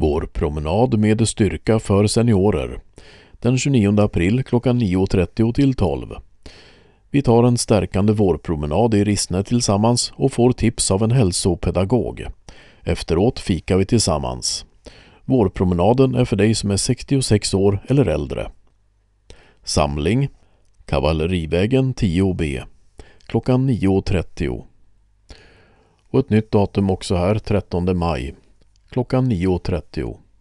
Vår promenad med styrka för seniorer. Den 29 april klockan 9.30 till 12. Vi tar en stärkande vårpromenad i Rissne tillsammans och får tips av en hälsopedagog. Efteråt fikar vi tillsammans. Vårpromenaden är för dig som är 66 år eller äldre. Samling Kavallerivägen 10B klockan 9.30. Och ett nytt datum också här, 13 maj klockan 9.30.